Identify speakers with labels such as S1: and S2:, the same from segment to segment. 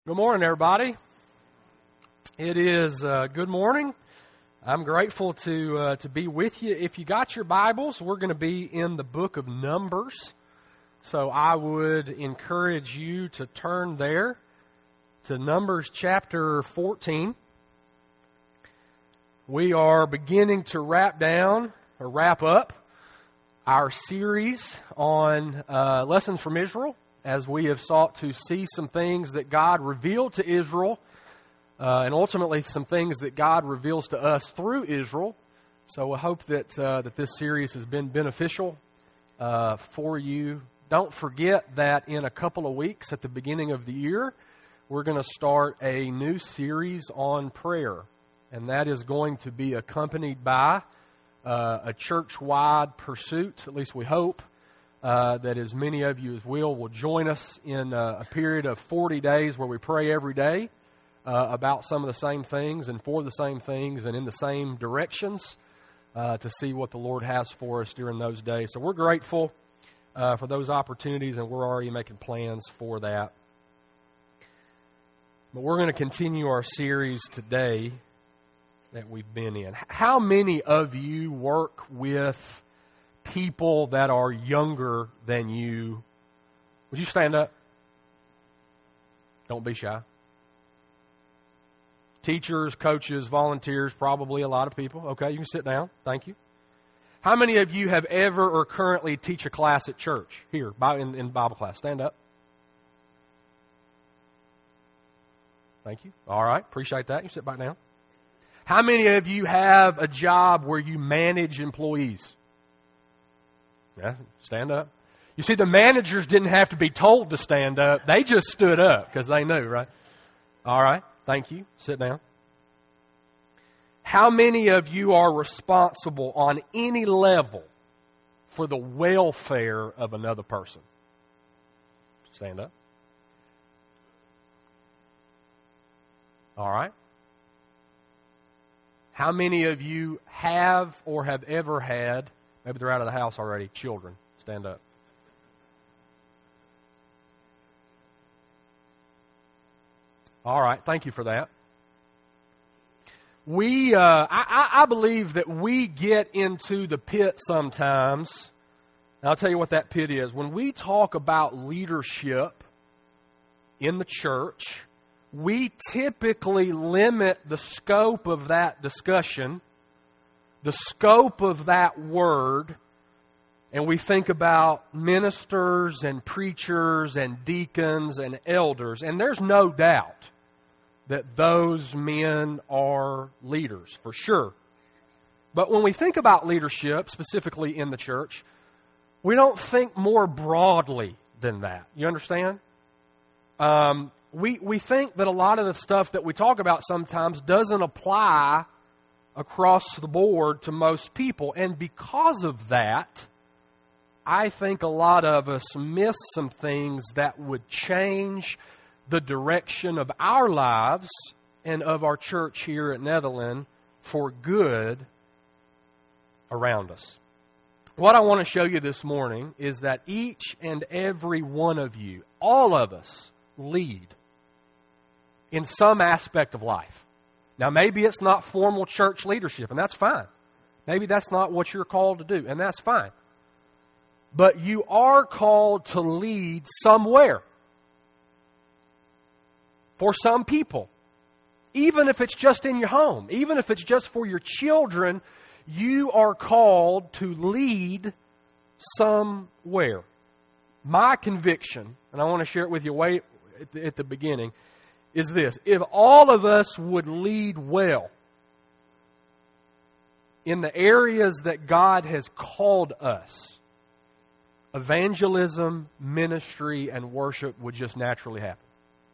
S1: Good morning, everybody. It is good morning. I'm grateful to be with you. If you got your Bibles, we're going to be in the book of Numbers. So I would encourage you to turn there to Numbers chapter 14. We are beginning to wrap up our series on Lessons from Israel, as we have sought to see some things that God revealed to Israel, and ultimately some things that God reveals to us through Israel. So I hope that this series has been beneficial for you. Don't forget that in a couple of weeks at the beginning of the year, we're going to start a new series on prayer, and that is going to be accompanied by a church-wide pursuit, at least we hope, that as many of you as will join us in a period of 40 days where we pray every day about some of the same things and for the same things and in the same directions to see what the Lord has for us during those days. So we're grateful for those opportunities, and we're already making plans for that. But we're going to continue our series today that we've been in. How many of you work with people that are younger than you? Would you stand up? Don't be shy. Teachers, coaches, volunteers, probably a lot of people. Okay, you can sit down. Thank you. How many of you have ever or currently teach a class at church here in Bible class? Stand up. Thank you. All right, appreciate that. You sit back down. How many of you have a job where you manage employees? Yeah, stand up. You see, the managers didn't have to be told to stand up. They just stood up because they knew, right? All right, thank you. Sit down. How many of you are responsible on any level for the welfare of another person? Stand up. All right. How many of you have or have ever had, maybe they're out of the house already, children? Stand up. All right, thank you for that. I believe that we get into the pit sometimes. And I'll tell you what that pit is. When we talk about leadership in the church, we typically limit the scope of that discussion, the scope of that word, and we think about ministers and preachers and deacons and elders. And there's no doubt that those men are leaders, for sure. But when we think about leadership, specifically in the church, we don't think more broadly than that. You understand? We think that a lot of the stuff that we talk about sometimes doesn't apply across the board to most people. And because of that, I think a lot of us miss some things that would change the direction of our lives and of our church here at Netherland for good around us. What I want to show you this morning is that each and every one of you, all of us, lead in some aspect of life. Now, maybe it's not formal church leadership, and that's fine. Maybe that's not what you're called to do, and that's fine. But you are called to lead somewhere. For some people. Even if it's just in your home, even if it's just for your children, you are called to lead somewhere. My conviction, and I want to share it with you way at the beginning, is this. If all of us would lead well in the areas that God has called us, evangelism, ministry, and worship would just naturally happen.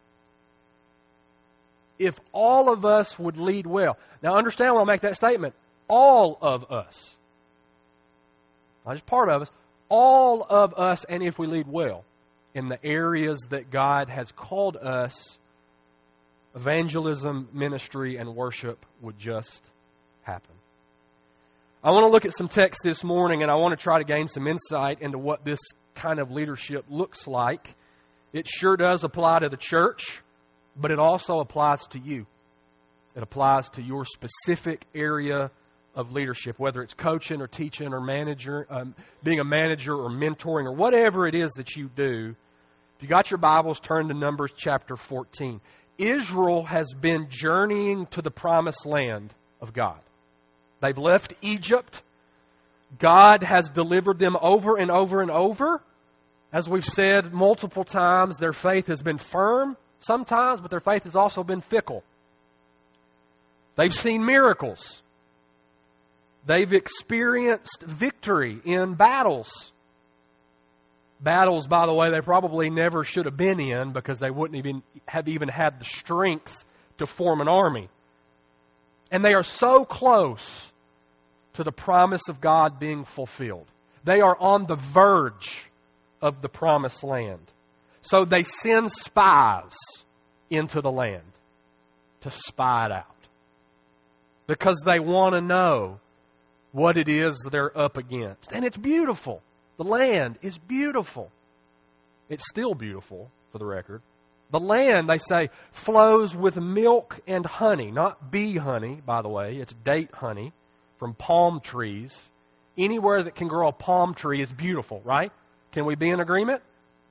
S1: If all of us would lead well. Now understand when I make that statement. All of us. Not just part of us. All of us, and if we lead well in the areas that God has called us, evangelism, ministry, and worship would just happen. I want to look at some text this morning, and I want to try to gain some insight into what this kind of leadership looks like. It sure does apply to the church. But it also applies to you. It applies to your specific area of leadership, whether it's coaching or teaching or being a manager or mentoring or whatever it is that you do. If you got your Bibles, turn to Numbers chapter 14. Israel has been journeying to the promised land of God. They've left Egypt. God has delivered them over and over and over. As we've said multiple times, their faith has been firm sometimes, but their faith has also been fickle. They've seen miracles. They've experienced victory in battles. Battles, by the way, they probably never should have been in because they wouldn't even have had the strength to form an army. And they are so close to the promise of God being fulfilled. They are on the verge of the promised land. So they send spies into the land to spy it out. Because they want to know what it is they're up against. And it's beautiful. The land is beautiful. It's still beautiful, for the record. The land, they say, flows with milk and honey. Not bee honey, by the way. It's date honey from palm trees. Anywhere that can grow a palm tree is beautiful, right? Can we be in agreement?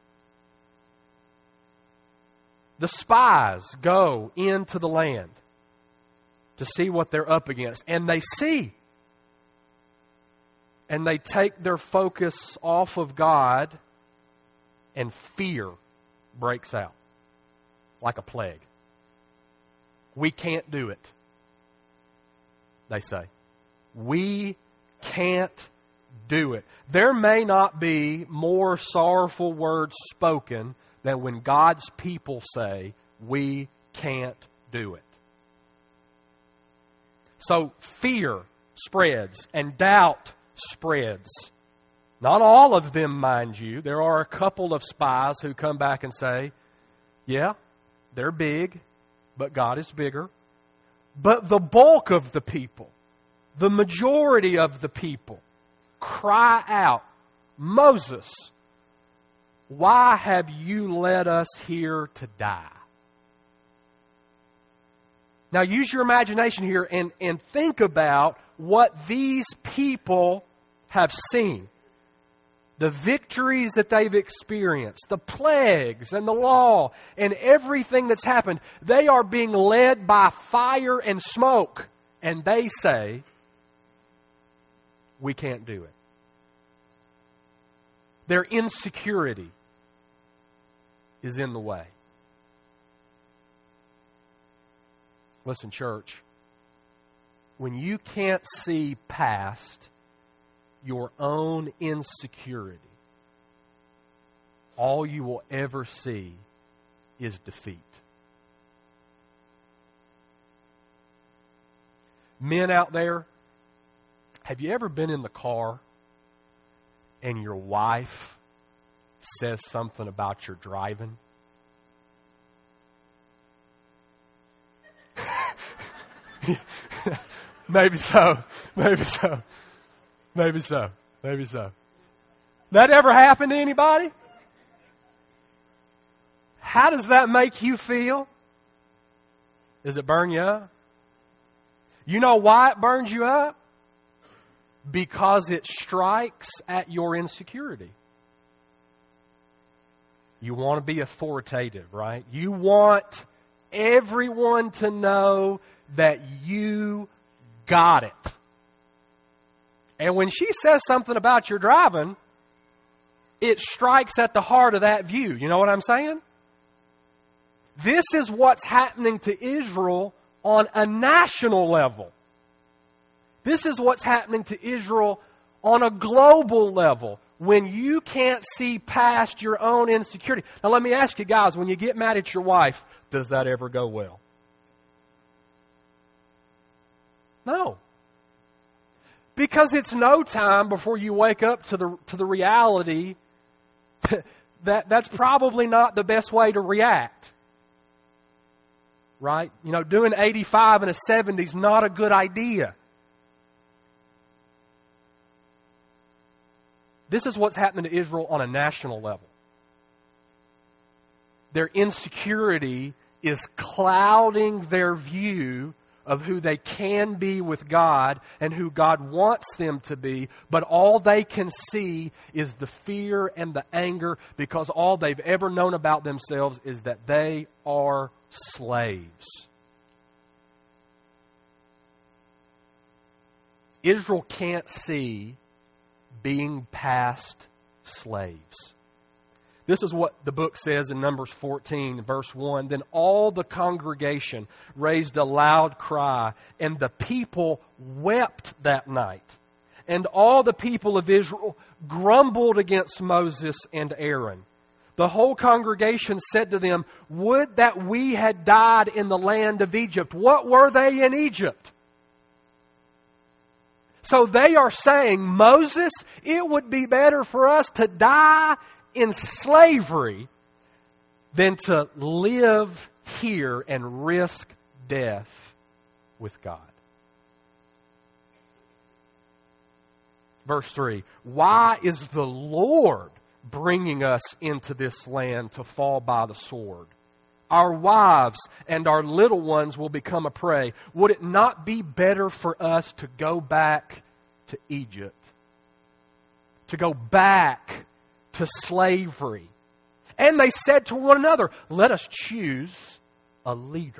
S1: The spies go into the land to see what they're up against. And they see. And they take their focus off of God, and fear breaks out like a plague. We can't do it, they say. We can't do it. There may not be more sorrowful words spoken than when God's people say, we can't do it. So fear spreads and doubt spreads. Not all of them, mind you. There are a couple of spies who come back and say, yeah, they're big, but God is bigger. But the bulk of the people, the majority of the people, cry out, Moses, why have you led us here to die? Now use your imagination here and think about what these people have seen. The victories that they've experienced, the plagues and the law and everything that's happened. They are being led by fire and smoke. And they say, we can't do it. Their insecurity is in the way. Listen, church, when you can't see past your own insecurity, all you will ever see is defeat. Men out there, have you ever been in the car and your wife says something about your driving? Maybe so. Maybe so. Maybe so. Maybe so. That ever happened to anybody? How does that make you feel? Does it burn you up? You know why it burns you up? Because it strikes at your insecurity. You want to be authoritative, right? You want everyone to know that you got it. And when she says something about your driving, it strikes at the heart of that view. You know what I'm saying? This is what's happening to Israel on a national level. This is what's happening to Israel on a global level. When you can't see past your own insecurity. Now let me ask you guys, when you get mad at your wife, does that ever go well? No. Because it's no time before you wake up to the reality that that's probably not the best way to react. Right? You know, doing 85 and a 70 is not a good idea. This is what's happening to Israel on a national level. Their insecurity is clouding their view of who they can be with God and who God wants them to be, but all they can see is the fear and the anger because all they've ever known about themselves is that they are slaves. Israel can't see being past slaves. This is what the book says in Numbers 14, verse 1. Then all the congregation raised a loud cry, and the people wept that night. And all the people of Israel grumbled against Moses and Aaron. The whole congregation said to them, "Would that we had died in the land of Egypt." What were they in Egypt? So they are saying, Moses, it would be better for us to die in slavery than to live here and risk death with God. Verse 3, why is the Lord bringing us into this land to fall by the sword? Our wives and our little ones will become a prey. Would it not be better for us to go back to Egypt? To go back to slavery. And they said to one another, let us choose a leader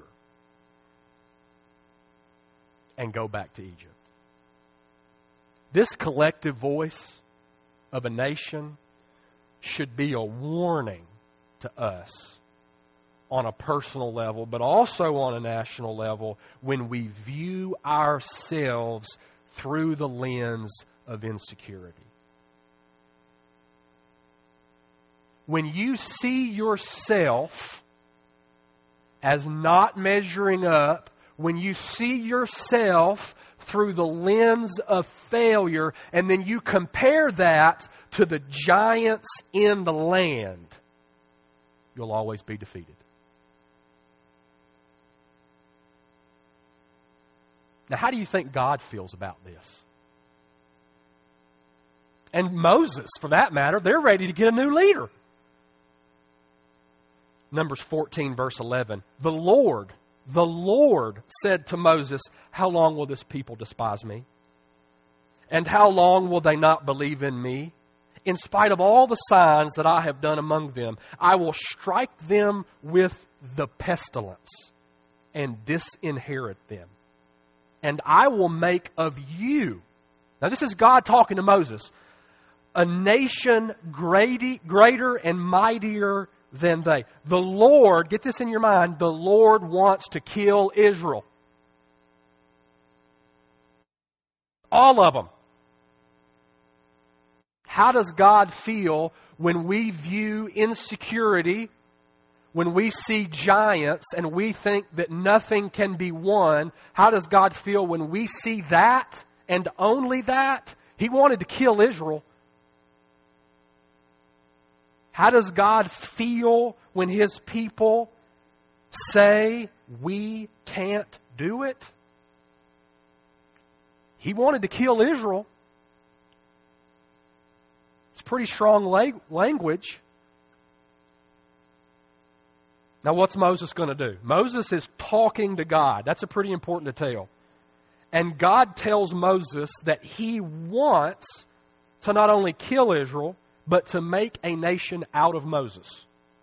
S1: and go back to Egypt. This collective voice of a nation should be a warning to us on a personal level, but also on a national level when we view ourselves through the lens of insecurity. When you see yourself as not measuring up, when you see yourself through the lens of failure, and then you compare that to the giants in the land, you'll always be defeated. Now, how do you think God feels about this? And Moses, for that matter, they're ready to get a new leader. Numbers 14, verse 11. The Lord said to Moses, how long will this people despise me? And how long will they not believe in me? In spite of all the signs that I have done among them, I will strike them with the pestilence and disinherit them. And I will make of you, now this is God talking to Moses, a nation greater and mightier than they. The Lord, get this in your mind, the Lord wants to kill Israel. All of them. How does God feel when we view insecurity, when we see giants and we think that nothing can be won? How does God feel when we see that and only that? He wanted to kill Israel. How does God feel when His people say we can't do it? He wanted to kill Israel. It's pretty strong language. Now, what's Moses going to do? Moses is talking to God. That's a pretty important detail. And God tells Moses that He wants to not only kill Israel, but to make a nation out of Moses.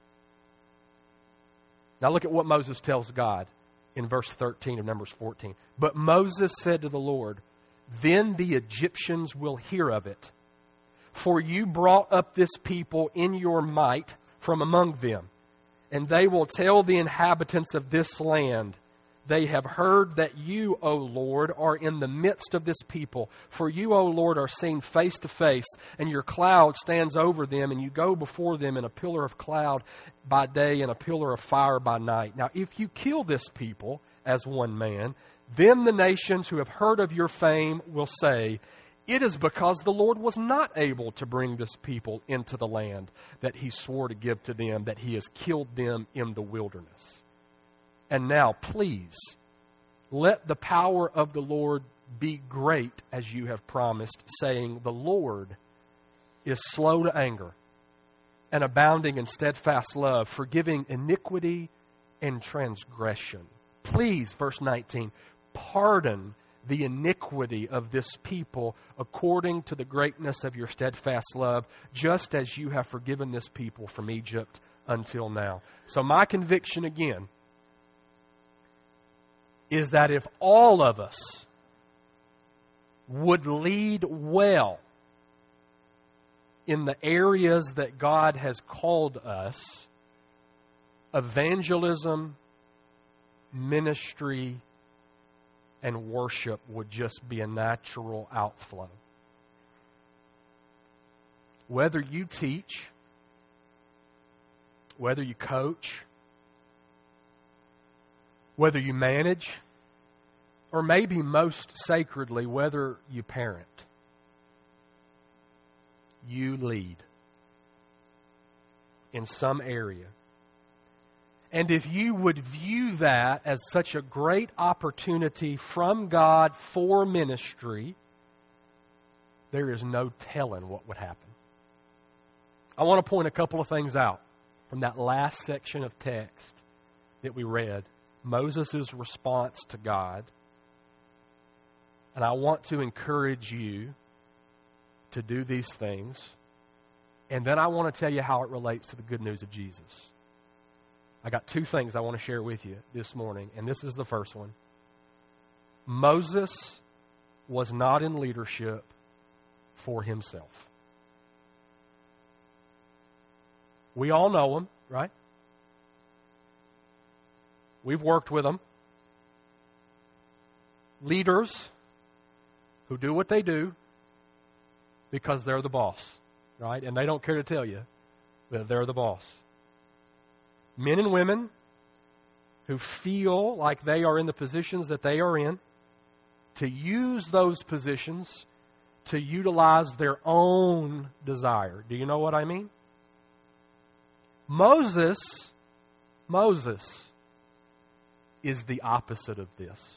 S1: Now look at what Moses tells God in verse 13 of Numbers 14. But Moses said to the Lord, then the Egyptians will hear of it, for you brought up this people in your might from among them. And they will tell the inhabitants of this land, they have heard that you, O Lord, are in the midst of this people. For you, O Lord, are seen face to face, and your cloud stands over them, and you go before them in a pillar of cloud by day and a pillar of fire by night. Now, if you kill this people as one man, then the nations who have heard of your fame will say, it is because the Lord was not able to bring this people into the land that He swore to give to them, that He has killed them in the wilderness. And now, please, let the power of the Lord be great as you have promised, saying, the Lord is slow to anger and abounding in steadfast love, forgiving iniquity and transgression. Please, verse 19, pardon the iniquity of this people according to the greatness of your steadfast love, just as you have forgiven this people from Egypt until now. So my conviction again is that if all of us would lead well in the areas that God has called us, evangelism, ministry, and worship would just be a natural outflow. Whether you teach, whether you coach, whether you manage, or maybe most sacredly, whether you parent, you lead in some area. And if you would view that as such a great opportunity from God for ministry, there is no telling what would happen. I want to point a couple of things out from that last section of text that we read, Moses' response to God. And I want to encourage you to do these things. And then I want to tell you how it relates to the good news of Jesus. I got two things I want to share with you this morning, and this is the first one. Moses was not in leadership for himself. We all know him, right? We've worked with him. Leaders who do what they do because they're the boss, right? And they don't care to tell you that they're the boss. Men and women who feel like they are in the positions that they are in to use those positions to utilize their own desire. Do you know what I mean? Moses is the opposite of this.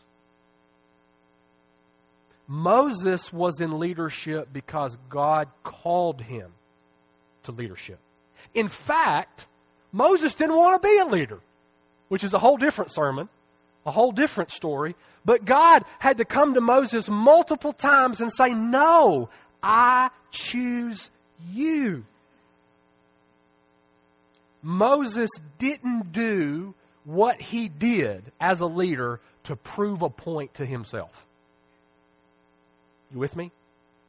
S1: Moses was in leadership because God called him to leadership. In fact, Moses didn't want to be a leader, which is a whole different sermon, a whole different story. But God had to come to Moses multiple times and say, "No, I choose you." Moses didn't do what he did as a leader to prove a point to himself. You with me?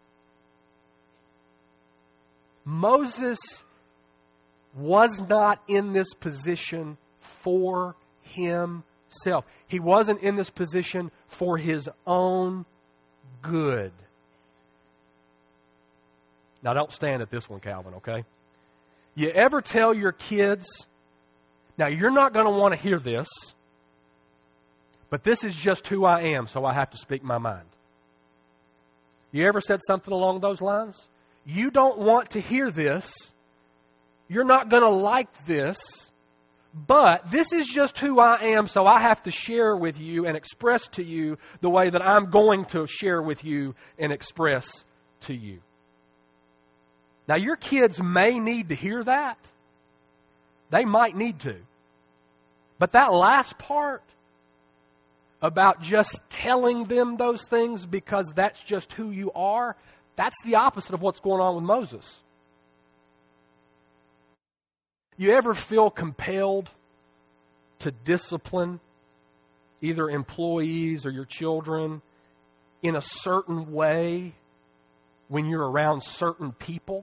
S1: Moses was not in this position for himself. He wasn't in this position for his own good. Now, don't stand at this one, Calvin, okay? You ever tell your kids, now you're not going to want to hear this, but this is just who I am, so I have to speak my mind. You ever said something along those lines? You don't want to hear this. You're not going to like this, but this is just who I am, so I have to share with you and express to you the way that I'm going to share with you and express to you. Now, your kids may need to hear that. They might need to. But that last part about just telling them those things because that's just who you are, that's the opposite of what's going on with Moses. You ever feel compelled to discipline either employees or your children in a certain way when you're around certain people?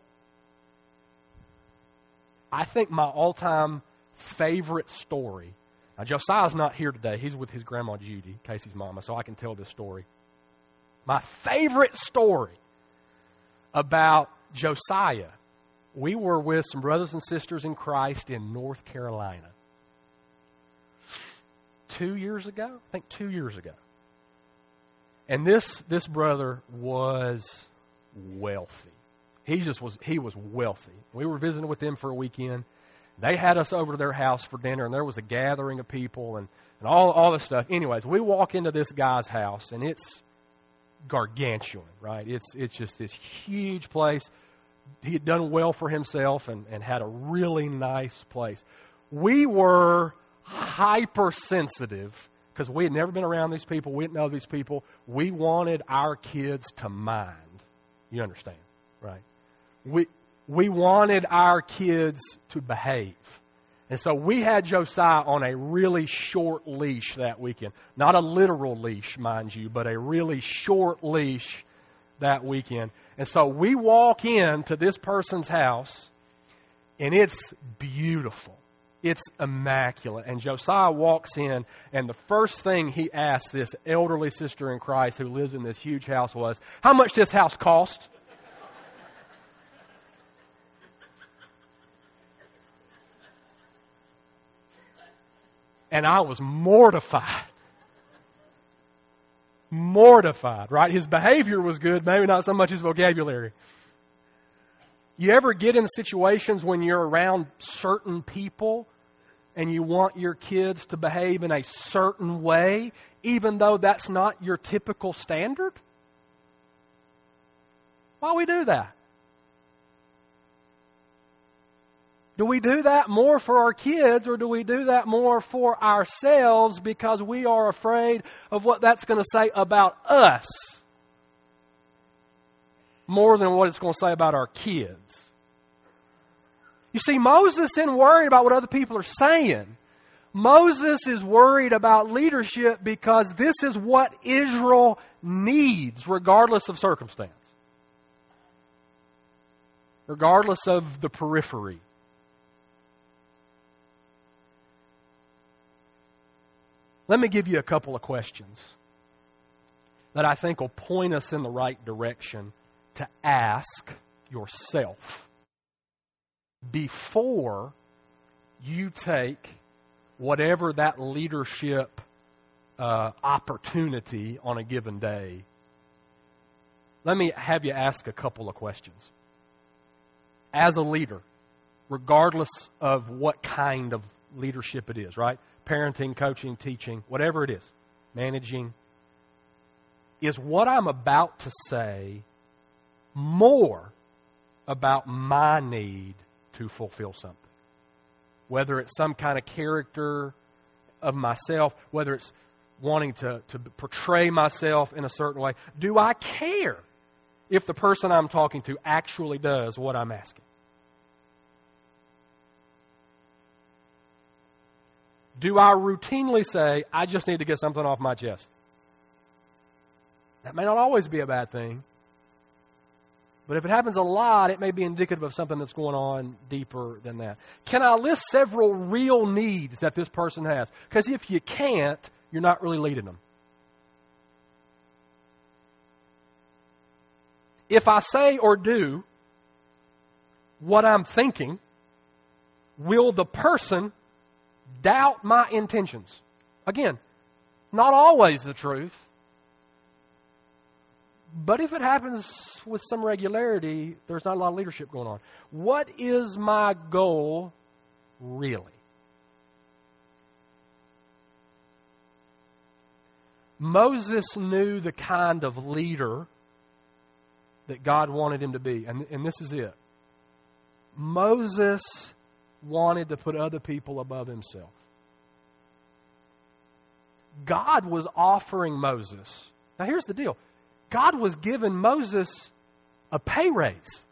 S1: I think my all-time favorite story. Now, Josiah's not here today. He's with his grandma Judy, Casey's mama, so I can tell this story. My favorite story about Josiah. We were with some brothers and sisters in Christ in North Carolina. 2 years ago? I think 2 years ago. And this brother was wealthy. He was wealthy. We were visiting with them for a weekend. They had us over to their house for dinner, and there was a gathering of people and all this stuff. Anyways, we walk into this guy's house, and it's gargantuan, right? It's just this huge place. He had done well for himself and had a really nice place. We were hypersensitive, because we had never been around these people, we didn't know these people. We wanted our kids to mind. You understand, right? We wanted our kids to behave. And so we had Josiah on a really short leash that weekend. Not a literal leash, mind you, but a really short leash that weekend. And so we walk into this person's house, and it's beautiful. It's immaculate. And Josiah walks in, and the first thing he asked this elderly sister in Christ who lives in this huge house was, "How much this house cost?" And I was mortified. Mortified, right? His behavior was good, maybe not so much his vocabulary. You ever get in situations when you're around certain people and you want your kids to behave in a certain way, even though that's not your typical standard? Why do we do that? Do we do that more for our kids, or do we do that more for ourselves because we are afraid of what that's going to say about us more than what it's going to say about our kids? You see, Moses isn't worried about what other people are saying. Moses is worried about leadership because this is what Israel needs, regardless of circumstance, regardless of the periphery. Let me give you a couple of questions that I think will point us in the right direction to ask yourself before you take whatever that leadership opportunity on a given day. Let me have you ask a couple of questions. As a leader, regardless of what kind of leadership it is, right? Parenting, coaching, teaching, whatever it is, managing, is what I'm about to say more about my need to fulfill something? Whether it's some kind of character of myself, whether it's wanting to portray myself in a certain way, do I care if the person I'm talking to actually does what I'm asking? Do I routinely say, I just need to get something off my chest? That may not always be a bad thing. But if it happens a lot, it may be indicative of something that's going on deeper than that. Can I list several real needs that this person has? Because if you can't, you're not really leading them. If I say or do what I'm thinking, will the person doubt my intentions? Again, not always the truth. But if it happens with some regularity, there's not a lot of leadership going on. What is my goal really? Moses knew the kind of leader that God wanted him to be. And this is it. Moses wanted to put other people above himself. God was offering Moses. Now here's the deal. God was giving Moses a pay raise.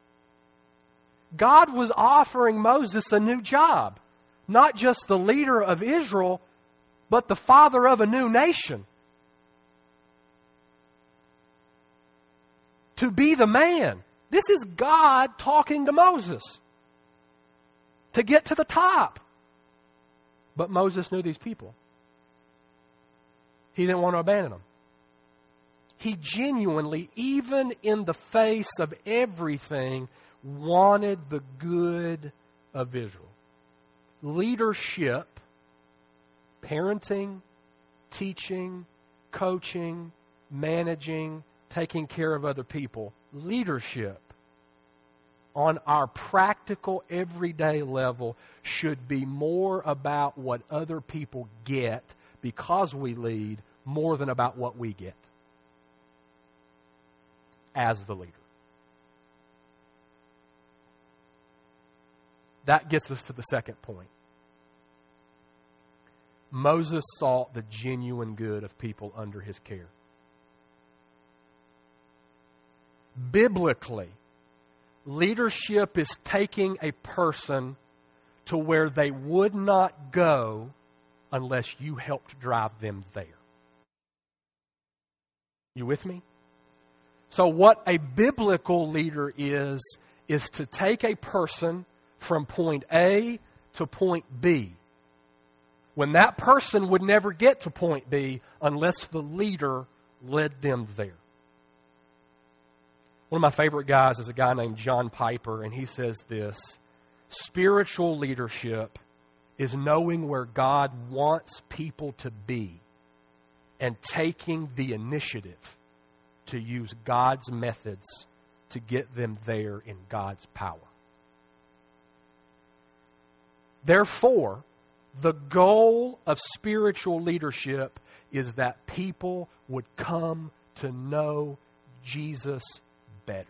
S1: God was offering Moses a new job. Not just the leader of Israel, but the father of a new nation. To be the man. This is God talking to Moses. To get to the top. But Moses knew these people. He didn't want to abandon them. He genuinely, even in the face of everything, wanted the good of Israel. Leadership, parenting, teaching, coaching, managing, taking care of other people. Leadership on our practical, everyday level should be more about what other people get because we lead more than about what we get as the leader. That gets us to the second point. Moses sought the genuine good of people under his care. Biblically, leadership is taking a person to where they would not go unless you helped drive them there. You with me? So what a biblical leader is to take a person from point A to point B, when that person would never get to point B unless the leader led them there. One of my favorite guys is a guy named John Piper, and he says this: spiritual leadership is knowing where God wants people to be and taking the initiative to use God's methods to get them there in God's power. Therefore, the goal of spiritual leadership is that people would come to know Jesus better.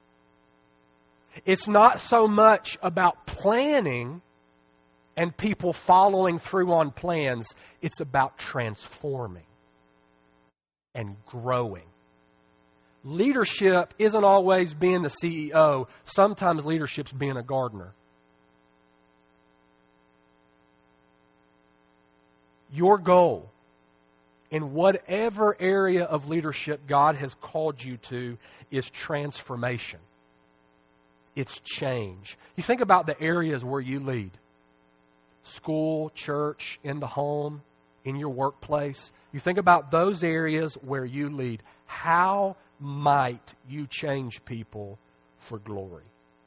S1: It's not so much about planning and people following through on plans. It's about transforming and growing. Leadership isn't always being the CEO. Sometimes leadership's being a gardener. Your goal in whatever area of leadership God has called you to is transformation. It's change. You think about the areas where you lead. School, church, in the home, in your workplace. You think about those areas where you lead. How might you change people for glory?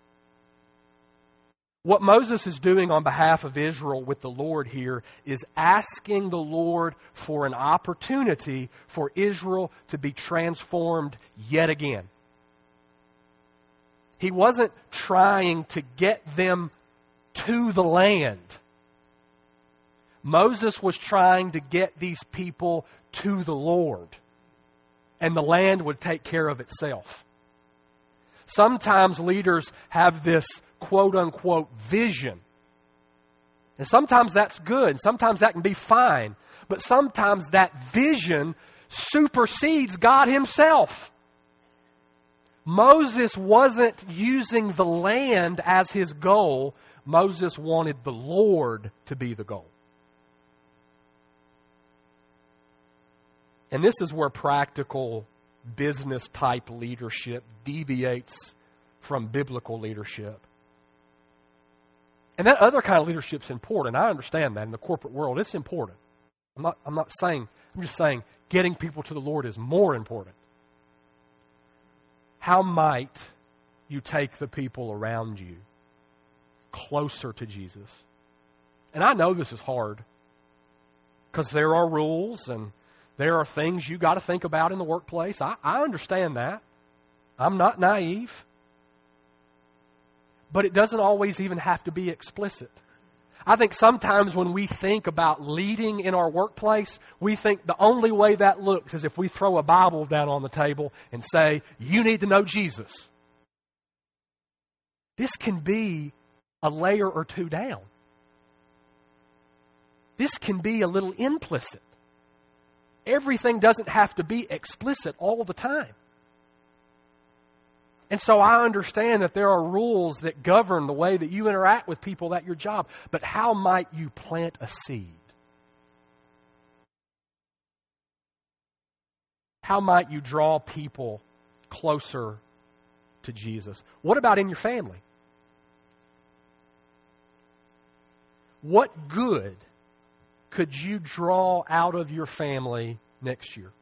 S1: What Moses is doing on behalf of Israel with the Lord here is asking the Lord for an opportunity for Israel to be transformed yet again. He wasn't trying to get them to the land. Moses was trying to get these people to the Lord, and the land would take care of itself. Sometimes leaders have this quote-unquote vision. And sometimes that's good. Sometimes that can be fine. But sometimes that vision supersedes God Himself. Moses wasn't using the land as his goal. Moses wanted the Lord to be the goal. And this is where practical business-type leadership deviates from biblical leadership. And that other kind of leadership is important. I understand that in the corporate world. It's important. I'm just saying getting people to the Lord is more important. How might you take the people around you closer to Jesus? And I know this is hard because there are rules and there are things you got to think about in the workplace. I understand that. I'm not naive. But it doesn't always even have to be explicit. I think sometimes when we think about leading in our workplace, we think the only way that looks is if we throw a Bible down on the table and say, you need to know Jesus. This can be a layer or two down. This can be a little implicit. Everything doesn't have to be explicit all the time. And so I understand that there are rules that govern the way that you interact with people at your job. But how might you plant a seed? How might you draw people closer to Jesus? What about in your family? What good could you draw out of your family next year?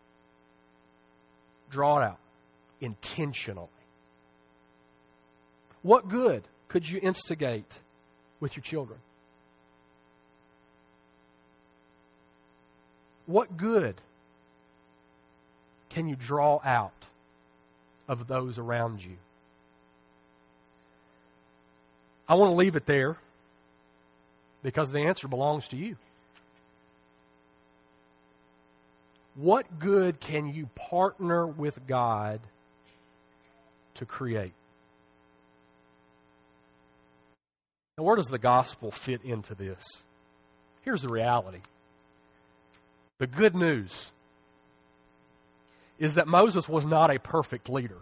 S1: Draw it out intentionally. What good could you instigate with your children? What good can you draw out of those around you? I want to leave it there because the answer belongs to you. What good can you partner with God to create? Now, where does the gospel fit into this? Here's the reality. The good news is that Moses was not a perfect leader.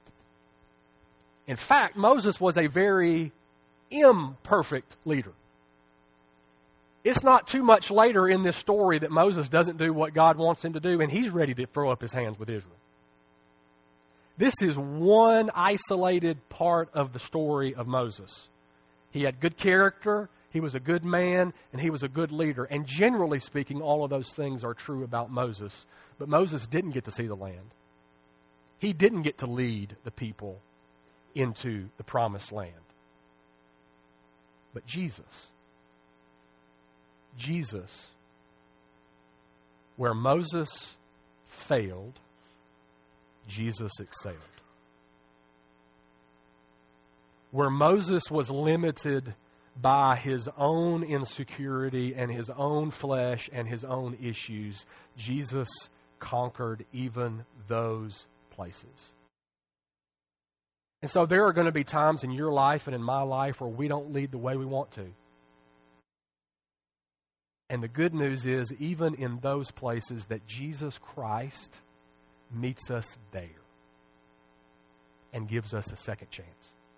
S1: In fact, Moses was a very imperfect leader. It's not too much later in this story that Moses doesn't do what God wants him to do, and he's ready to throw up his hands with Israel. This is one isolated part of the story of Moses. He had good character, he was a good man, and he was a good leader. And generally speaking, all of those things are true about Moses. But Moses didn't get to see the land. He didn't get to lead the people into the promised land. But Jesus, where Moses failed, Jesus excelled. Where Moses was limited by his own insecurity and his own flesh and his own issues, Jesus conquered even those places. And so there are going to be times in your life and in my life where we don't lead the way we want to. And the good news is, even in those places, that Jesus Christ meets us there and gives us a second chance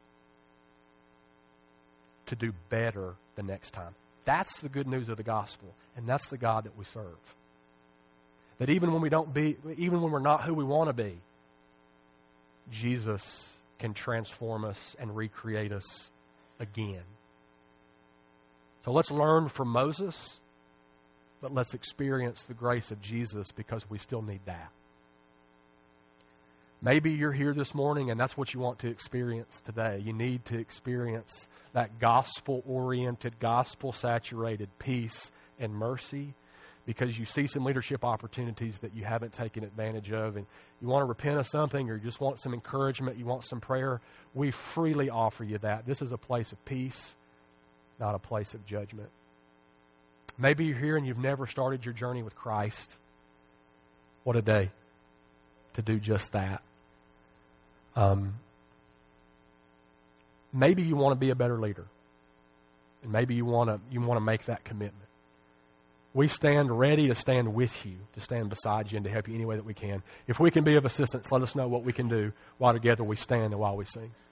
S1: to do better the next time. That's the good news of the gospel, and that's the God that we serve. That even when we're not who we want to be, Jesus can transform us and recreate us again. So let's learn from Moses, but let's experience the grace of Jesus, because we still need that. Maybe you're here this morning and that's what you want to experience today. You need to experience that gospel-oriented, gospel-saturated peace and mercy, because you see some leadership opportunities that you haven't taken advantage of, and you want to repent of something, or you just want some encouragement, you want some prayer. We freely offer you that. This is a place of peace, not a place of judgment. Maybe you're here and you've never started your journey with Christ. What a day to do just that. Maybe you want to be a better leader, and maybe you want to make that commitment. We stand ready to stand with you, to stand beside you, and to help you any way that we can. If we can be of assistance, let us know what we can do while together we stand and while we sing.